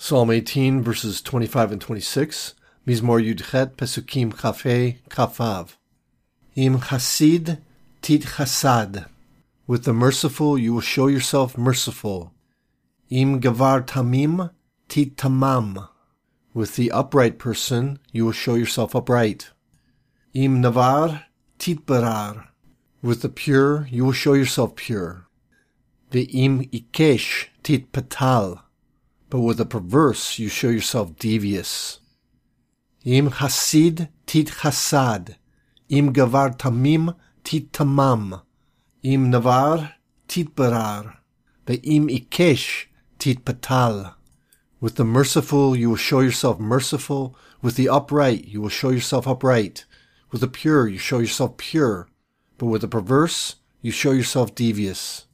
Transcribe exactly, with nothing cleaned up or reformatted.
Psalm eighteen, verses twenty-five and twenty-six. Mizmor Yudchet, Pesukim Chafei, Chafav. Im Chasid tit chasad. With the merciful you will show yourself merciful. Im Gavar Tamim tit tamam. With the upright person you will show yourself upright. Im Navar tit barar. With the pure you will show yourself pure. Ve'im ikesh tit patal. But with the perverse you show yourself devious. Im Hasid tit chasad. Im Gavar Tamim tit tamam. Im Navar tit barar. Ve'im ikesh tit patal. With the merciful you will show yourself merciful. With the upright you will show yourself upright. With the pure you show yourself pure. But with the perverse you show yourself devious.